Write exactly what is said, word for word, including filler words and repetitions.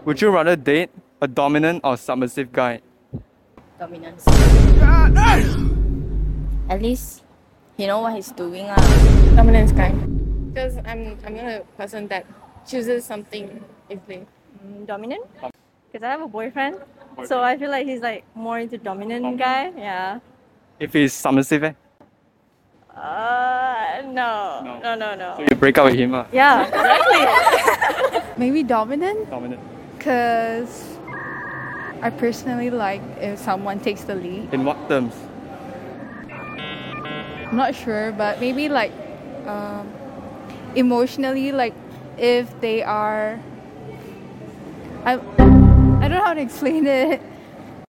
Would you rather date a dominant or submissive guy? Dominance. At least he know what he's doing. Uh. Dominance guy. Because I'm I'm not a person that chooses something easily. Mm, dominant? Because I have a boyfriend, boyfriend, so I feel like he's like more into dominant dominant. guy. Yeah. If he's submissive, eh? Uh, no. No, no, no. no. So you break up with him, uh? Yeah, exactly. Maybe dominant? Dominant. Because I personally like if someone takes the lead. In what terms? I'm not sure, but maybe like um, emotionally, like if they are, I, I don't know how to explain it.